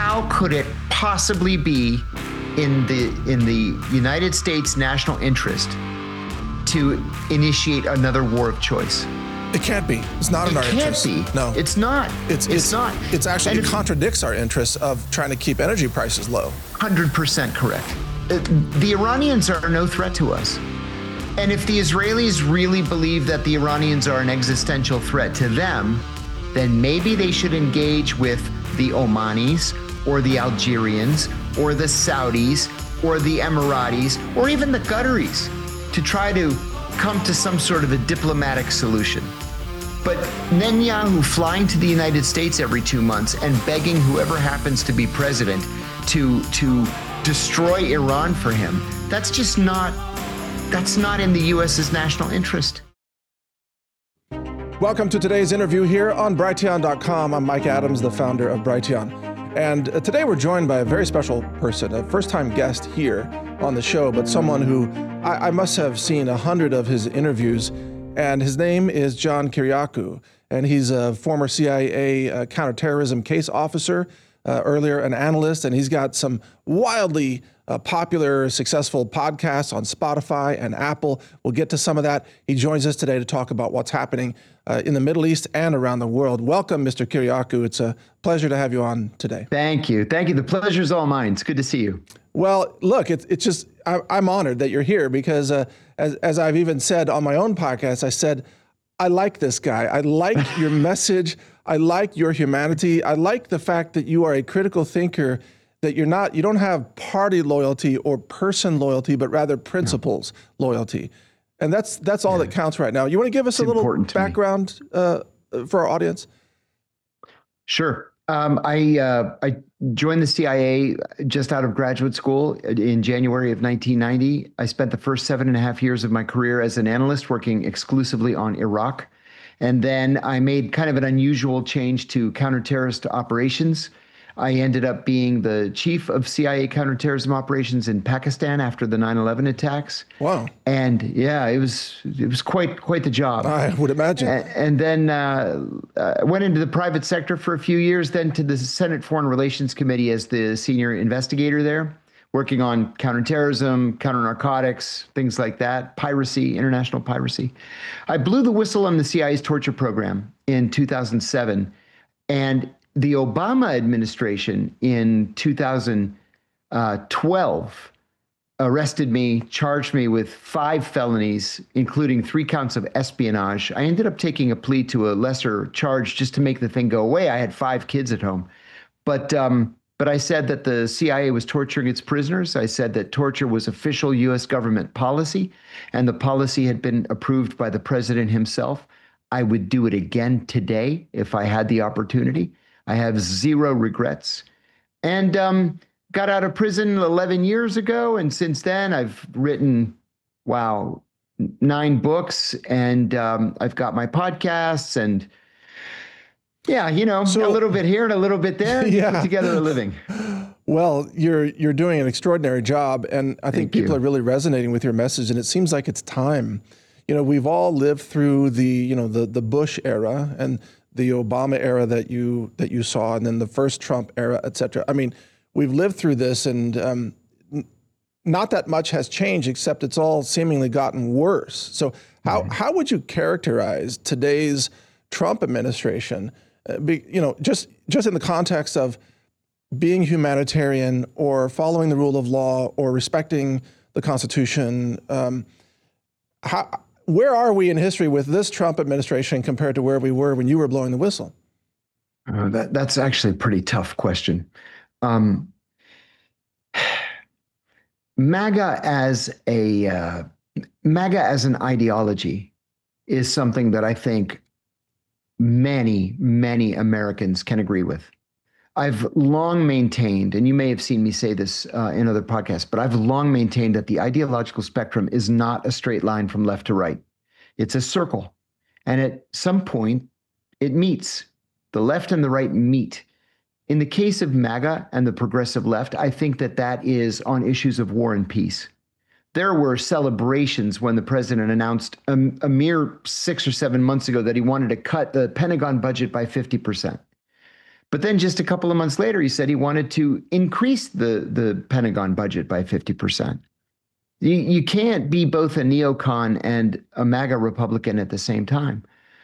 how could it possibly be in the United States national interest to initiate another war of choice? It can't be. It's not in our interest. It can't be. No, it's not. It's not. It's actually, it contradicts our interests of trying to keep energy prices low. 100% correct. The Iranians are no threat to us. And if the Israelis really believe that the Iranians are an existential threat to them, then maybe they should engage with the Omanis or the Algerians or the Saudis or the Emiratis or even the Qataris to try to come to some sort of a diplomatic solution. But Netanyahu flying to the United States every 2 months and begging whoever happens to be president to destroy Iran for him, that's not in the U.S.'s national interest. Welcome to today's interview here on Brighteon.com. I'm Mike Adams, the founder of Brighteon. And today we're joined by a very special person, a first-time guest here on the show, but someone who I must have seen 100 of his interviews, and his name is John Kiriakou, and he's a former CIA counterterrorism case officer, earlier an analyst, and he's got some wildly popular, successful podcasts on Spotify and Apple. We'll get to some of that. He joins us today to talk about what's happening in the Middle East and around the world. Welcome, Mr. Kiriakou. It's a pleasure to have you on today. Thank you. Thank you. The pleasure's all mine. It's good to see you. Well, look, it's just, I'm honored that you're here because as I've even said on my own podcast, I said, I like this guy. I like your message. I like your humanity. I like the fact that you are a critical thinker, that you don't have party loyalty or person loyalty, but rather principles loyalty. And that's all that counts right now. You want to give us a little background for our audience? Sure. I joined the CIA just out of graduate school in January of 1990. I spent the first 7.5 years of my career as an analyst working exclusively on Iraq. And then I made kind of an unusual change to counterterrorist operations. I ended up being the chief of CIA counterterrorism operations in Pakistan after the 9/11 attacks. Wow. And yeah, it was quite the job. I would imagine. And then went into the private sector for a few years, then to the Senate Foreign Relations Committee as the senior investigator there, working on counterterrorism, counter-narcotics, things like that, piracy, international piracy. I blew the whistle on the CIA's torture program in 2007, and the Obama administration in 2012 arrested me, charged me with 5 felonies, including 3 counts of espionage. I ended up taking a plea to a lesser charge just to make the thing go away. I had 5 kids at home. But I said that the CIA was torturing its prisoners. I said that torture was official U.S. government policy, and the policy had been approved by the president himself. I would do it again today if I had the opportunity. I have 0 regrets, and got out of prison 11 years ago. And since then I've written, 9 books, and I've got my podcasts, and a little bit here and a little bit there, and put together a living. Well, you're doing an extraordinary job, and I think people are really resonating with your message, and it seems like it's time. We've all lived through the Bush era and the Obama era that you saw, and then the first Trump era, et cetera. I mean, we've lived through this, and not that much has changed, except it's all seemingly gotten worse. So how would you characterize today's Trump administration, just in the context of being humanitarian or following the rule of law or respecting the Constitution? Where are we in history with this Trump administration compared to where we were when you were blowing the whistle? That's actually a pretty tough question. MAGA as an ideology is something that I think many, many Americans can agree with. I've long maintained, and you may have seen me say this in other podcasts, but I've long maintained that the ideological spectrum is not a straight line from left to right. It's a circle. And at some point, it meets. The left and the right meet. In the case of MAGA and the progressive left, I think that is on issues of war and peace. There were celebrations when the president announced a mere 6 or 7 months ago that he wanted to cut the Pentagon budget by 50%. But then just a couple of months later, he said he wanted to increase the Pentagon budget by 50%. You can't be both a neocon and a MAGA Republican at the same time.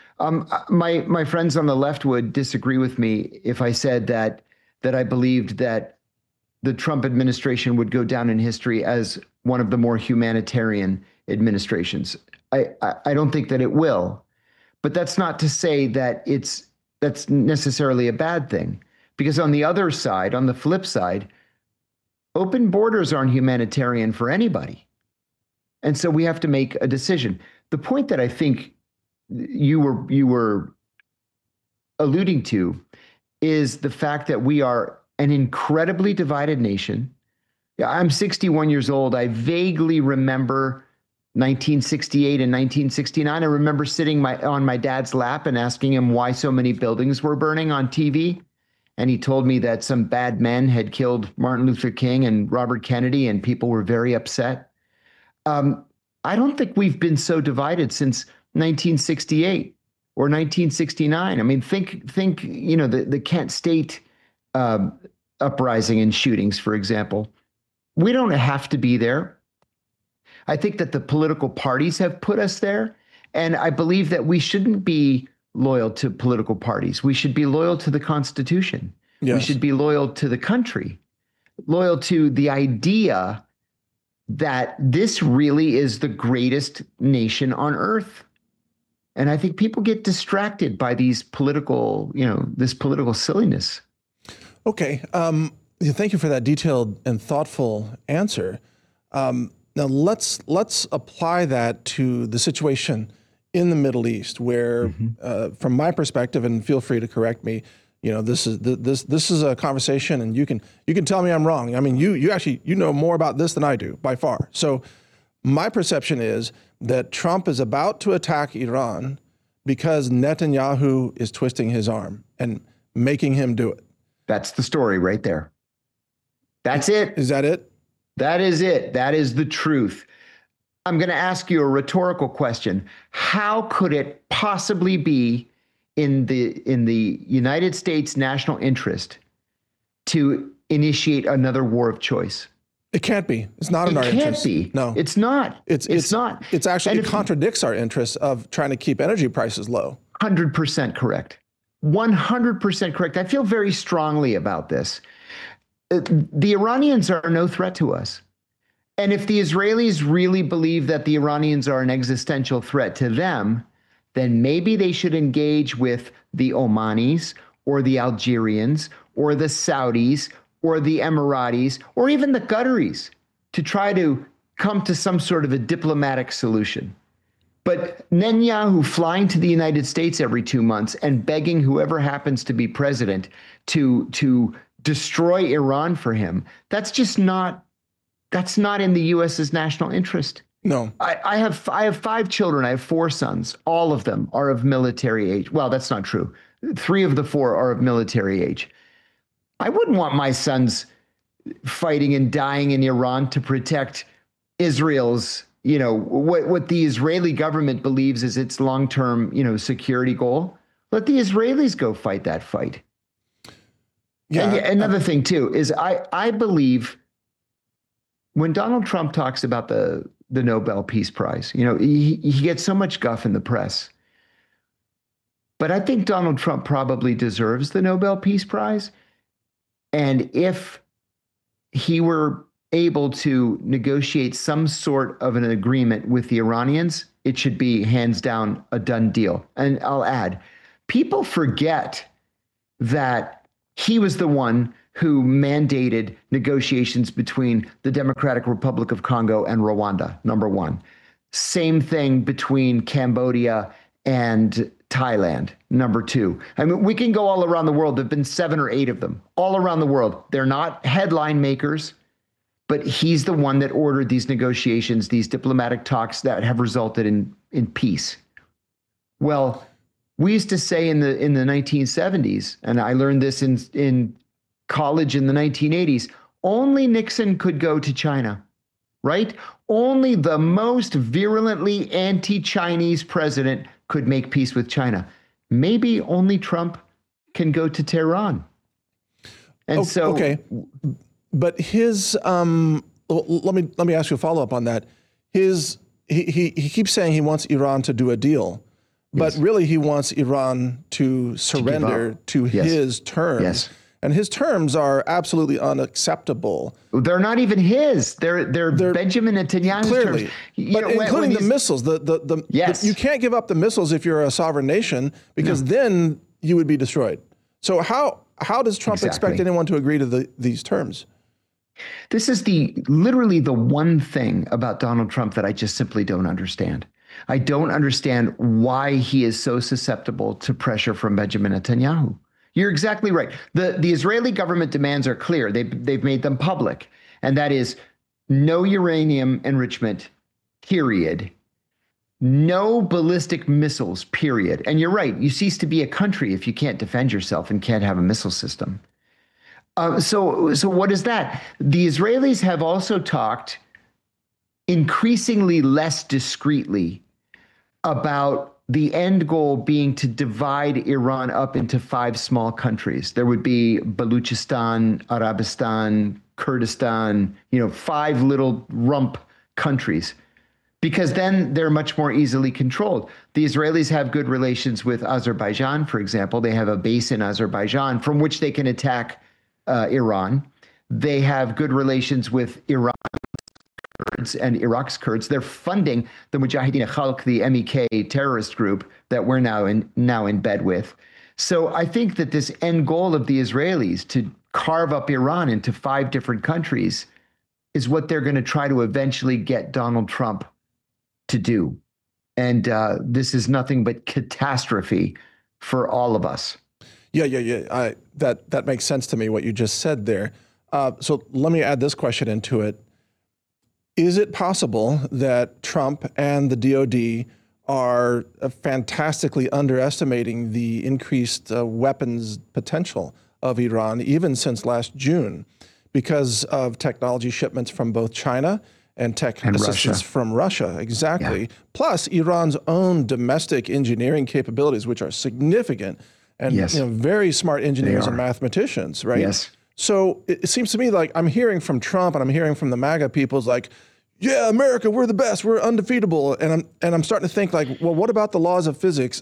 My friends on the left would disagree with me if I said that I believed that the Trump administration would go down in history as one of the more humanitarian administrations. I don't think that it will, but that's not to say that that's necessarily a bad thing, because on the other side, on the flip side, open borders aren't humanitarian for anybody. And so we have to make a decision. The point that I think you were alluding to is the fact that we are an incredibly divided nation. I'm 61 years old. I vaguely remember 1968 and 1969. I remember sitting on my dad's lap and asking him why so many buildings were burning on TV. And he told me that some bad men had killed Martin Luther King and Robert Kennedy, and people were very upset. I don't think we've been so divided since 1968 or 1969. I mean, think, the Kent State uprising and shootings, for example. We don't have to be there. I think that the political parties have put us there. And I believe that we shouldn't be loyal to political parties. We should be loyal to the Constitution. Yes. We should be loyal to the country, loyal to the idea that this really is the greatest nation on earth. And I think people get distracted by these political, this political silliness. Okay. Thank you for that detailed and thoughtful answer. Now let's apply that to the situation in the Middle East, where, from my perspective, and feel free to correct me, this is a conversation, and you can tell me I'm wrong. I mean, you actually know more about this than I do by far. So my perception is that Trump is about to attack Iran because Netanyahu is twisting his arm and making him do it. That's the story right there. That's it. Is that it? That is it. That is the truth. I'm going to ask you a rhetorical question. How could it possibly be in the United States national interest to initiate another war of choice? It can't be. It's not in our interest. It can't be. No, it's not. It's not. It's actually, it contradicts our interests of trying to keep energy prices low. 100% correct. 100% correct. I feel very strongly about this. The Iranians are no threat to us. And if the Israelis really believe that the Iranians are an existential threat to them, then maybe they should engage with the Omanis or the Algerians or the Saudis or the Emiratis or even the Qataris to try to come to some sort of a diplomatic solution. But Netanyahu flying to the United States every 2 months and begging whoever happens to be president to destroy Iran for him, that's not in the U.S.'s national interest. No. I have 5 children. I have 4 sons. All of them are of military age. Well, that's not true. 3 of the 4 are of military age. I wouldn't want my sons fighting and dying in Iran to protect Israel's, what the Israeli government believes is its long-term, security goal. Let the Israelis go fight that fight. Yeah. And another thing too is I believe when Donald Trump talks about the Nobel Peace Prize, he gets so much guff in the press. But I think Donald Trump probably deserves the Nobel Peace Prize. And if he were able to negotiate some sort of an agreement with the Iranians, it should be hands down a done deal. And I'll add, people forget that he was the one who mandated negotiations between the Democratic Republic of Congo and Rwanda, number one. Same thing between Cambodia and Thailand, number 2. I mean, we can go all around the world. There have been 7 or 8 of them all around the world. They're not headline makers, but he's the one that ordered these negotiations, these diplomatic talks that have resulted in peace. Well, we used to say in the 1970s, and I learned this in college in the 1980s, only Nixon could go to China, right? Only the most virulently anti-Chinese president could make peace with China. Maybe only Trump can go to Tehran And so, okay, but his let me ask you a follow up on that. He keeps saying he wants Iran to do a deal, but really he wants Iran to surrender to his terms. Yes. And his terms are absolutely unacceptable. They're not even his. They're Benjamin Netanyahu's clearly, terms. But including the missiles. Yes. You can't give up the missiles if you're a sovereign nation, because then you would be destroyed. So how does Trump expect anyone to agree to these terms? This is literally the one thing about Donald Trump that I just simply don't understand. I don't understand why he is so susceptible to pressure from Benjamin Netanyahu. You're exactly right. The Israeli government demands are clear. They've made them public, and that is no uranium enrichment, period. No ballistic missiles, period. And you're right. You cease to be a country if you can't defend yourself and can't have a missile system. So what is that? The Israelis have also talked increasingly less discreetly about the end goal being to divide Iran up into 5 small countries. There would be Baluchistan, Arabistan, Kurdistan, 5 little rump countries, because then they're much more easily controlled. The Israelis have good relations with Azerbaijan, for example. They have a base in Azerbaijan from which they can attack Iran. They have good relations with Iran Kurds and Iraq's Kurds. They're funding the Mujahideen Khalq, the MEK terrorist group that we're now in bed with. So I think that this end goal of the Israelis to carve up Iran into 5 different countries is what they're going to try to eventually get Donald Trump to do. And this is nothing but catastrophe for all of us. Yeah. That makes sense to me, what you just said there. So let me add this question into it. Is it possible that Trump and the DOD are fantastically underestimating the increased weapons potential of Iran, even since last June, because of technology shipments from both China and tech assistance from Russia? Exactly. Yeah. Plus Iran's own domestic engineering capabilities, which are significant, and very smart engineers and mathematicians, right? Yes. So it seems to me like I'm hearing from Trump and I'm hearing from the MAGA people's like, yeah, America, we're the best, we're undefeatable, and I'm starting to think like, well, what about the laws of physics?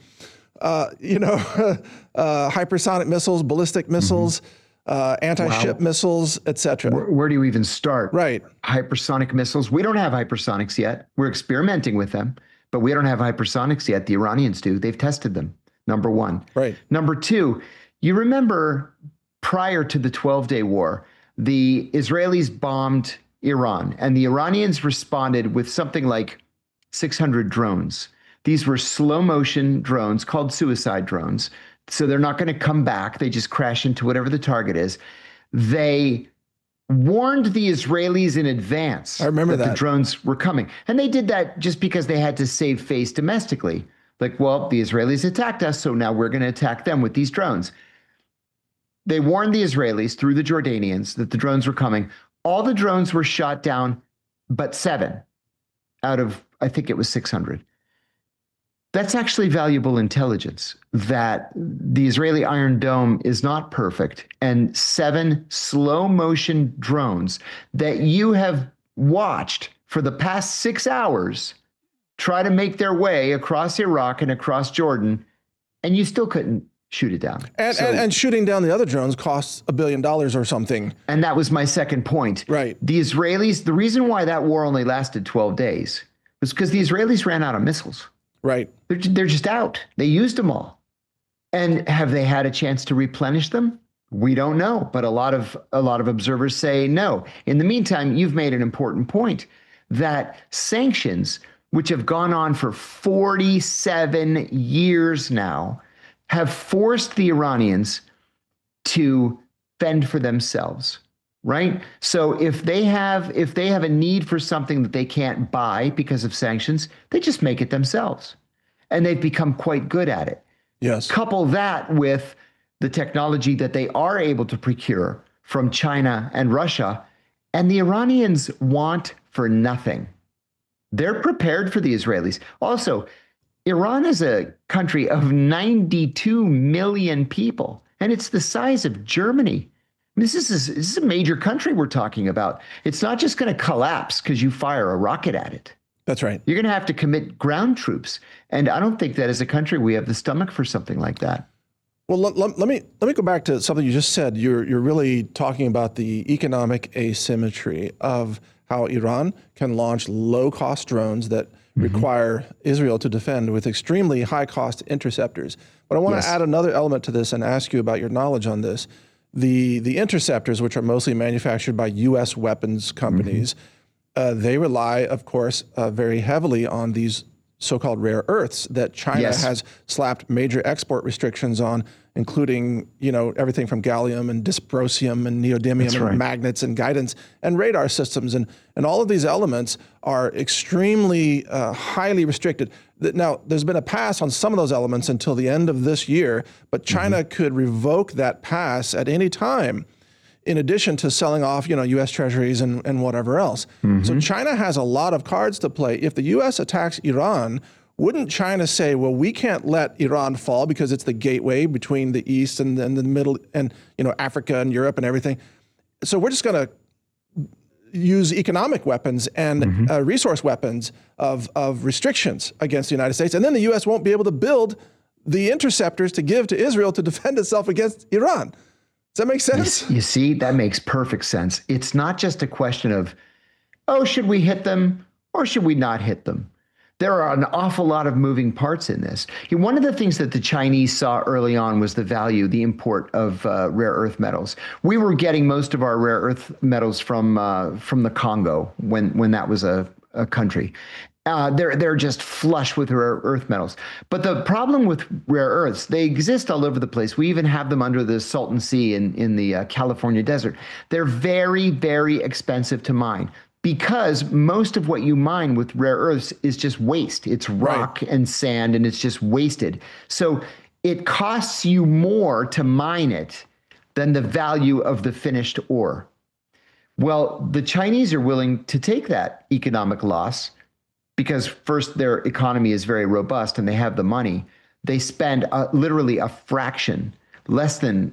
Hypersonic missiles, ballistic missiles, anti-ship missiles, etc. Where do you even start? Right. Hypersonic missiles. We don't have hypersonics yet. We're experimenting with them, but we don't have hypersonics yet. The Iranians do. They've tested them. Number one. Right. Number two, you remember prior to the 12-day war, the Israelis bombed Iran, and the Iranians responded with something like 600 drones. These were slow motion drones called suicide drones. So they're not going to come back. They just crash into whatever the target is. They warned the Israelis in advance. I remember that the drones were coming. And they did that just because they had to save face domestically. Like, well, the Israelis attacked us, so now we're going to attack them with these drones. They warned the Israelis through the Jordanians that the drones were coming. All the drones were shot down, but 7 out of, I think it was 600. That's actually valuable intelligence, that the Israeli Iron Dome is not perfect, and 7 slow motion drones that you have watched for the past 6 hours try to make their way across Iraq and across Jordan, and you still couldn't shoot it down. And shooting down the other drones costs $1 billion or something. And that was my second point. Right. The Israelis, the reason why that war only lasted 12 days was because the Israelis ran out of missiles. Right. They're just out. They used them all. And have they had a chance to replenish them? We don't know, but a lot of observers say no. In the meantime, you've made an important point that sanctions, which have gone on for 47 years now, have forced the Iranians to fend for themselves, right? So if they have a need for something that they can't buy because of sanctions, they just make it themselves. And they've become quite good at it. Yes. Couple that with the technology that they are able to procure from China and Russia, and the Iranians want for nothing. They're prepared for the Israelis. Also, Iran is a country of 92 million people, and it's the size of Germany. This is a major country we're talking about. It's not just going to collapse because you fire a rocket at it. That's right. You're going to have to commit ground troops. And I don't think that as a country we have the stomach for something like that. Well, let me go back to something you just said. You're really talking about the economic asymmetry of how Iran can launch low-cost drones that require Israel to defend with extremely high-cost interceptors. But I want to add another element to this and ask you about your knowledge on this. The interceptors, which are mostly manufactured by U.S. weapons companies, they rely, of course, very heavily on these so-called rare earths that China has slapped major export restrictions on, including, everything from gallium and dysprosium and neodymium and magnets and guidance and radar systems. And all of these elements are extremely highly restricted. Now, there's been a pass on some of those elements until the end of this year, but China could revoke that pass at any time, in addition to selling off, U.S. treasuries and whatever else. So China has a lot of cards to play. If the U.S. attacks Iran, wouldn't China say, well, we can't let Iran fall because it's the gateway between the East and the Middle and, Africa and Europe and everything. So we're just going to use economic weapons and resource weapons of restrictions against the United States. And then the U.S. won't be able to build the interceptors to give to Israel to defend itself against Iran. Does that make sense? You see, that makes perfect sense. It's not just a question of, oh, should we hit them or should we not hit them? There are an awful lot of moving parts in this. One of the things that the Chinese saw early on was the import of rare earth metals. We were getting most of our rare earth metals from the Congo when that was a country. They're just flush with rare earth metals. But the problem with rare earths, they exist all over the place. We even have them under the Salton Sea in the California desert. They're very, very expensive to mine because most of what you mine with rare earths is just waste. It's rock and sand, and it's just wasted. So it costs you more to mine it than the value of the finished ore. Well, the Chinese are willing to take that economic loss because first, their economy is very robust and they have the money. They spend literally a fraction, less than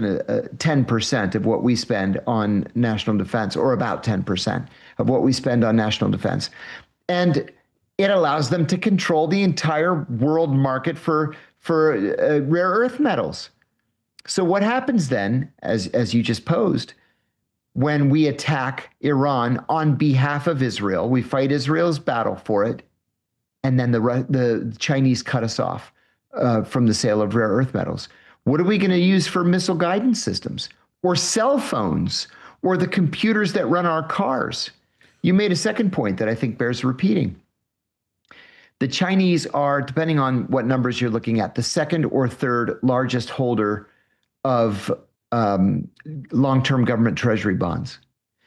10% of what we spend on national defense, or about 10% of what we spend on national defense. And it allows them to control the entire world market for rare earth metals. So what happens then, as you just posed, when we attack Iran on behalf of Israel, we fight Israel's battle for it, and then the Chinese cut us off from the sale of rare earth metals. What are we going to use for missile guidance systems, or cell phones, or the computers that run our cars? You made a second point that I think bears repeating. The Chinese are, depending on what numbers you're looking at, the second or third largest holder of long-term government treasury bonds.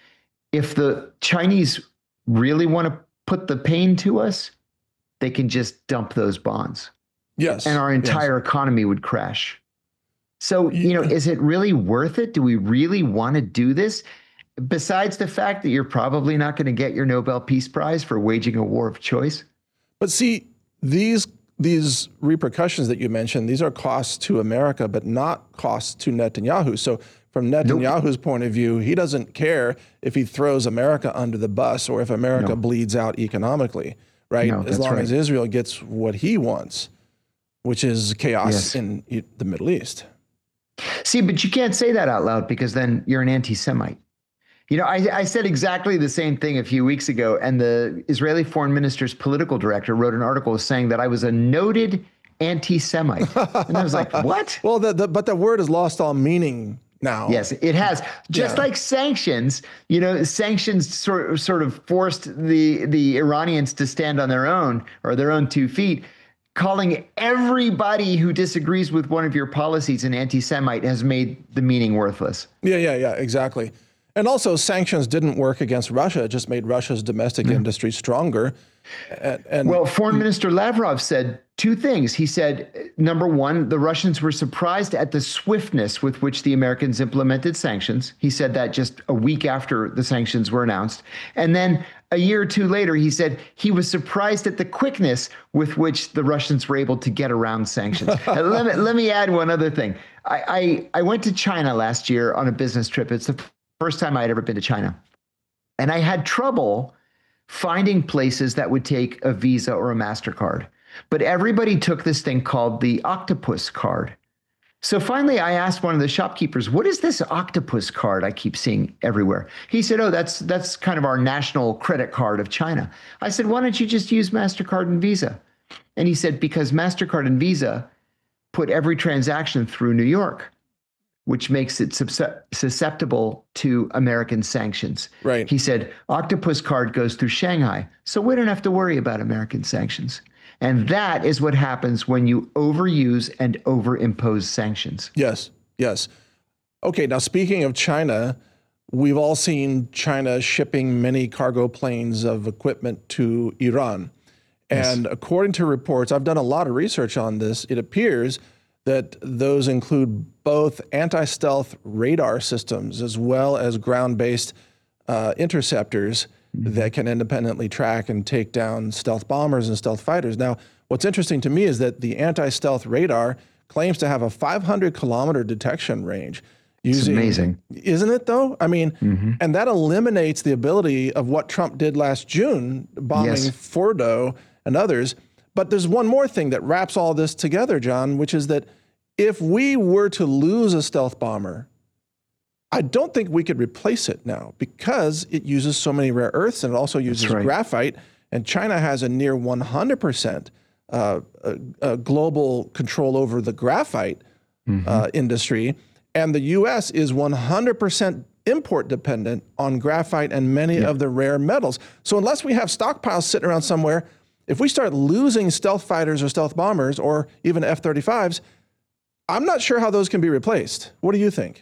If the Chinese really want to put the pain to us, they can just dump those bonds. Yes. And our entire economy would crash. So, is it really worth it? Do we really want to do this? Besides the fact that you're probably not going to get your Nobel Peace Prize for waging a war of choice. But see, these repercussions that you mentioned, these are costs to America, but not costs to Netanyahu. So from Netanyahu's point of view, he doesn't care if he throws America under the bus or if America bleeds out economically, right? As long as Israel gets what he wants, which is chaos in the Middle East. See, but you can't say that out loud because then you're an anti-Semite. I said exactly the same thing a few weeks ago, and the Israeli foreign minister's political director wrote an article saying that I was a noted anti-Semite. And I was like, what? Well, but the word has lost all meaning now. Yes, it has. Just like sanctions, sanctions sort of forced the Iranians to stand on their own, or their own 2 feet. Calling everybody who disagrees with one of your policies an anti-Semite has made the meaning worthless. Yeah, exactly. And also, sanctions didn't work against Russia. It just made Russia's domestic industry stronger. Well, Foreign Minister Lavrov said 2 things. He said, number one, the Russians were surprised at the swiftness with which the Americans implemented sanctions. He said that just a week after the sanctions were announced. And then a year or two later, he said he was surprised at the quickness with which the Russians were able to get around sanctions. Let me add one other thing. I went to China last year on a business trip. It's the first time I had ever been to China. And I had trouble finding places that would take a Visa or a MasterCard. But everybody took this thing called the Octopus card. So finally, I asked one of the shopkeepers, what is this Octopus card I keep seeing everywhere? He said, oh, that's kind of our national credit card of China. I said, why don't you just use MasterCard and Visa? And he said, because MasterCard and Visa put every transaction through New York, which makes it susceptible to American sanctions. Right. He said, Octopus card goes through Shanghai, so we don't have to worry about American sanctions. And that is what happens when you overuse and overimpose sanctions. Yes, yes. Okay, now speaking of China, we've all seen China shipping many cargo planes of equipment to Iran. And yes, according to reports, I've done a lot of research on this, it appears that those include both anti-stealth radar systems as well as ground-based interceptors that can independently track and take down stealth bombers and stealth fighters. Now, what's interesting to me is that the anti-stealth radar claims to have a 500-kilometer detection range. It's amazing. Isn't it, though? I mean, and that eliminates the ability of what Trump did last June, bombing Fordo and others. But there's one more thing that wraps all this together, John, which is that if we were to lose a stealth bomber, I don't think we could replace it now because it uses so many rare earths and it also uses graphite. And China has a near 100% global control over the graphite industry. And the U.S. is 100% import dependent on graphite and many of the rare metals. So unless we have stockpiles sitting around somewhere, if we start losing stealth fighters or stealth bombers or even F-35s, I'm not sure how those can be replaced. What do you think?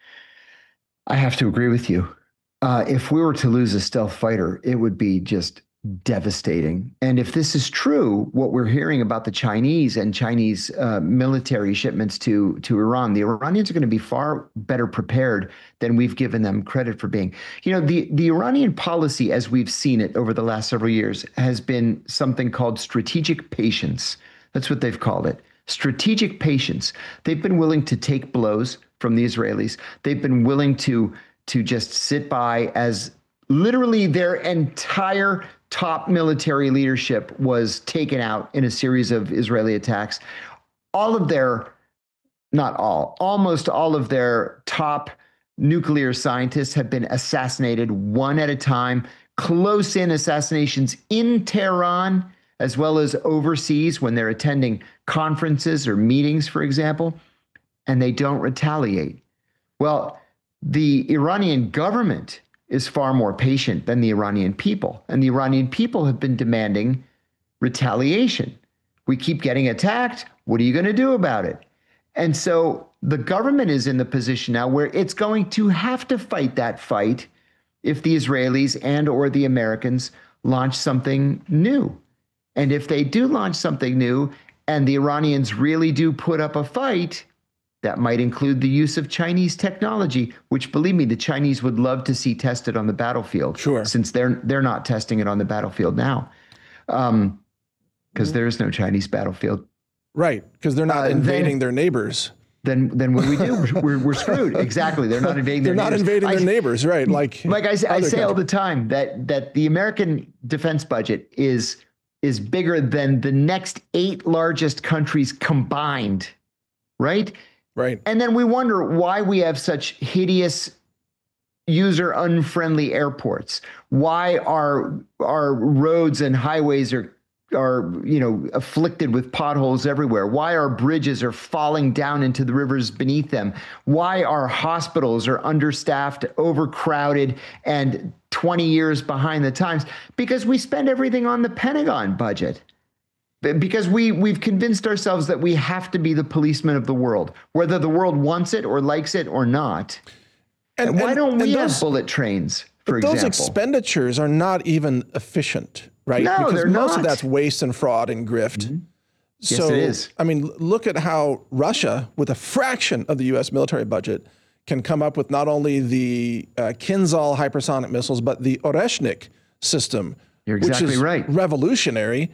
I have to agree with you. If we were to lose a stealth fighter, it would be just devastating. And if this is true, what we're hearing about the Chinese and Chinese military shipments to Iran, the Iranians are going to be far better prepared than we've given them credit for being. You know, the Iranian policy, as we've seen it over the last several years, has been something called strategic patience. That's what they've called it. Strategic patience. They've been willing to take blows from the Israelis. They've been willing to just sit by as literally their entire top military leadership was taken out in a series of Israeli attacks. Almost all of their top nuclear scientists have been assassinated one at a time, close-in assassinations in Tehran, as well as overseas when they're attending conferences or meetings, for example, and they don't retaliate. Well, the Iranian government is far more patient than the Iranian people, and the Iranian people have been demanding retaliation. We keep getting attacked. What are you going to do about it? And so the government is in the position now where it's going to have to fight that fight if the Israelis and or the Americans launch something new. And if they do launch something new and the Iranians really do put up a fight, that might include the use of Chinese technology, which, believe me, the Chinese would love to see tested on the battlefield. Sure. Since they're not testing it on the battlefield now, because there is no Chinese battlefield. Right, because they're not invading their neighbors. Then what do we do? We're screwed. Exactly. They're not invading their neighbors. They're not invading their neighbors, right? Like I say all the time that the American defense budget is bigger than the next 8 largest countries combined, right? Right. And then we wonder why we have such hideous, user-unfriendly airports. Why our roads and highways are afflicted with potholes everywhere. Why our bridges are falling down into the rivers beneath them. Why our hospitals are understaffed, overcrowded, and 20 years behind the times. Because we spend everything on the Pentagon budget. Because we've convinced ourselves that we have to be the policeman of the world, whether the world wants it or likes it or not. And why don't we have bullet trains, for example? Those expenditures are not even efficient, right? No, because they're most not. of that's waste and fraud and grift. Mm-hmm. So, yes, it is. I mean, look at how Russia, with a fraction of the U.S. military budget, can come up with not only the Kinzhal hypersonic missiles, but the Oreshnik, system. You're exactly which is right. Revolutionary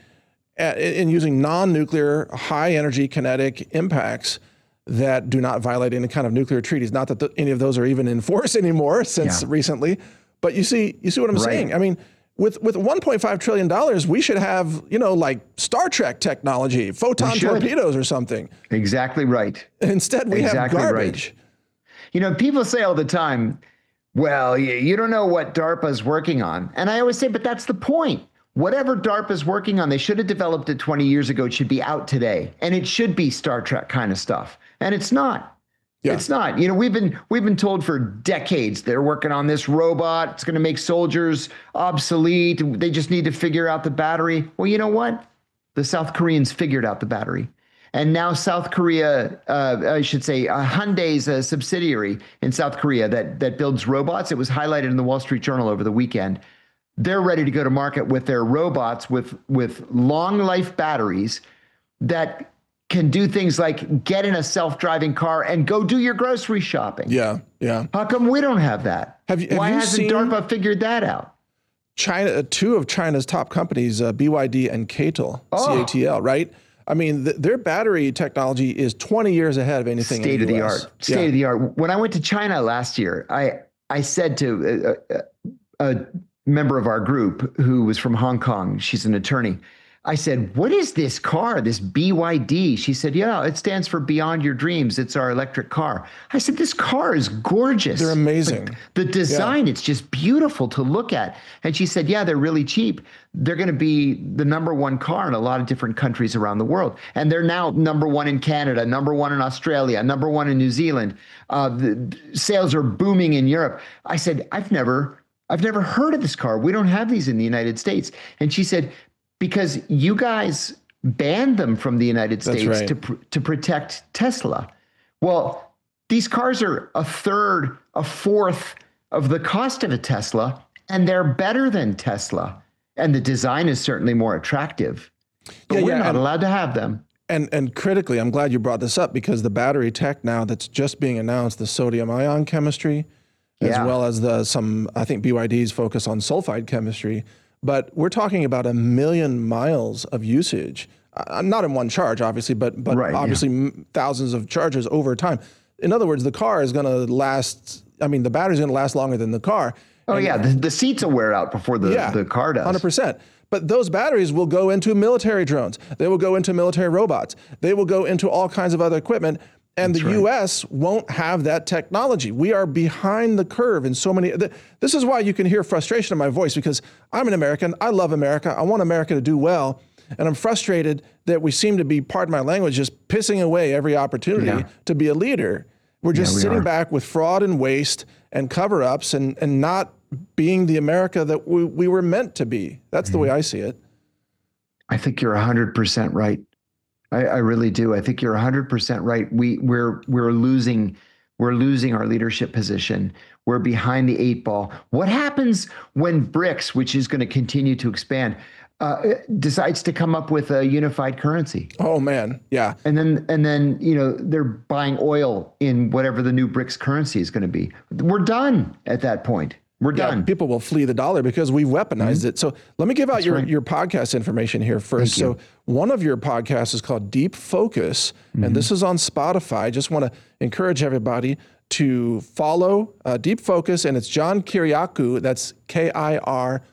in using non-nuclear, high-energy kinetic impacts that do not violate any kind of nuclear treaties. Not that any of those are even in force anymore since recently, but you see what I'm saying. I mean, with $1.5 trillion, we should have, like Star Trek technology, photon torpedoes or something. Exactly right. Instead, we have garbage. Right. People say all the time, well, you don't know what DARPA's working on. And I always say, but that's the point. Whatever DARPA's working on, they should have developed it 20 years ago. It should be out today. And it should be Star Trek kind of stuff. And it's not. Yeah. It's not. We've been told for decades they're working on this robot. It's going to make soldiers obsolete. They just need to figure out the battery. Well, you know what? The South Koreans figured out the battery. And now South Korea, I should say, Hyundai's a subsidiary in South Korea that builds robots. It was highlighted in the Wall Street Journal over the weekend. They're ready to go to market with their robots with long life batteries that can do things like get in a self-driving car and go do your grocery shopping. Yeah. How come we don't have that? Why hasn't DARPA figured that out? China, two of China's top companies, BYD and CATL, CATL, right? I mean, their battery technology is 20 years ahead of anything state in the of US. the art. State of the art. When I went to China last year, I said to a member of our group who was from Hong Kong, she's an attorney, I said, what is this car, this BYD? She said, yeah, it stands for Beyond Your Dreams. It's our electric car. I said, this car is gorgeous. They're amazing. Like, the design, it's just beautiful to look at. And she said, yeah, they're really cheap. They're going to be the #1 car in a lot of different countries around the world. And they're now #1 in Canada, #1 in Australia, #1 in New Zealand. The sales are booming in Europe. I said, I've never heard of this car. We don't have these in the United States. And she said, because you guys banned them from the United States to protect Tesla. Well, these cars are a third, a fourth of the cost of a Tesla, and they're better than Tesla. And the design is certainly more attractive. But we're not allowed to have them. And critically, I'm glad you brought this up, because the battery tech now that's just being announced, the sodium ion chemistry, as well as I think BYD's focus on sulfide chemistry. But we're talking about 1 million miles of usage, not in one charge, obviously, but obviously thousands of charges over time. In other words, the car is going to last, the battery's going to last longer than the car. Oh, the seats will wear out before the car does. 100%. But those batteries will go into military drones. They will go into military robots. They will go into all kinds of other equipment. And the U.S. won't have that technology. We are behind the curve in so many. This is why you can hear frustration in my voice, because I'm an American. I love America. I want America to do well. And I'm frustrated that we seem to be, pardon my language, just pissing away every opportunity to be a leader. We're just sitting back with fraud and waste and cover-ups and not being the America that we were meant to be. That's the way I see it. I think you're 100% right. I really do. I think you're 100% right. We're losing our leadership position. We're behind the 8 ball. What happens when BRICS, which is going to continue to expand, decides to come up with a unified currency? Oh man, yeah. And then they're buying oil in whatever the new BRICS currency is going to be. We're done at that point. We're done. People will flee the dollar because we've weaponized it. So let me give out your podcast information here first. So one of your podcasts is called Deep Focus, and this is on Spotify. I just want to encourage everybody to follow Deep Focus, and it's John Kiriakou. That's Kiriakou.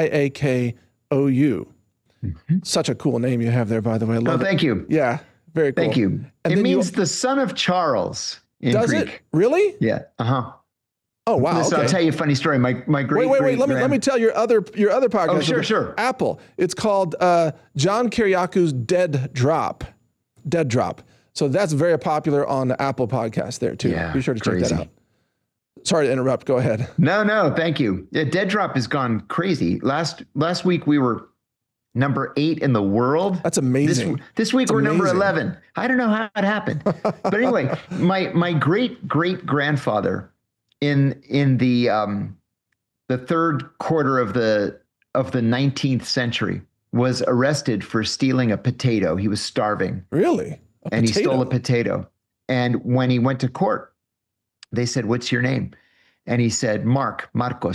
Such a cool name you have there, by the way. I love thank you. Yeah, very cool. Thank you. And it means the son of Charles in Does Greek. It? Really? Yeah. Oh wow! Listen, I'll tell you a funny story. My great. Wait. Let me tell your other podcast. Oh, sure. Apple. It's called John Kiriakou's Dead Drop. So that's very popular on the Apple podcast there too. Yeah, be sure to check that out. Sorry to interrupt. Go ahead. No. Thank you. Yeah, Dead Drop has gone crazy. Last week we were number 8 in the world. That's amazing. This week we're number 11. I don't know how it happened, but anyway, my great grandfather. In the third quarter of the 19th century, was arrested for stealing a potato. He was starving. Really? He stole a potato. And when he went to court, they said, "What's your name?" And he said, Marcos.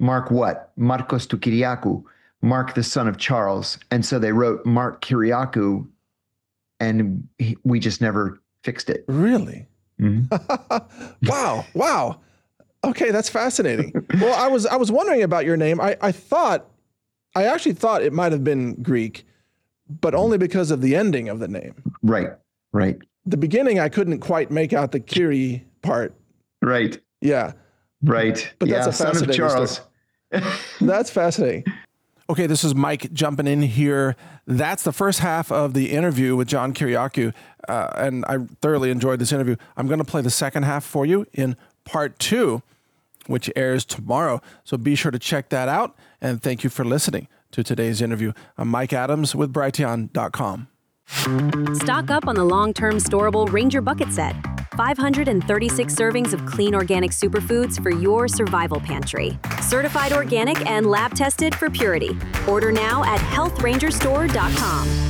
Mark what? Marcos to Kyriakou, Mark the son of Charles. And so they wrote Mark Kyriakou, and we just never fixed it. Really? Mm-hmm. Wow. Okay, that's fascinating. Well, I was wondering about your name. I actually thought it might have been Greek, but only because of the ending of the name. Right. The beginning, I couldn't quite make out the Kyrie part. Right. Yeah. Right. But that's a fascinating son of Charles. That's fascinating. Okay, this is Mike jumping in here. That's the first half of the interview with John Kyriakou, and I thoroughly enjoyed this interview. I'm going to play the second half for you in part 2, which airs tomorrow. So be sure to check that out, and thank you for listening to today's interview. I'm Mike Adams with Brighteon.com. Stock up on the long-term storable Ranger Bucket Set. 536 servings of clean organic superfoods for your survival pantry. Certified organic and lab tested for purity. Order now at healthrangerstore.com.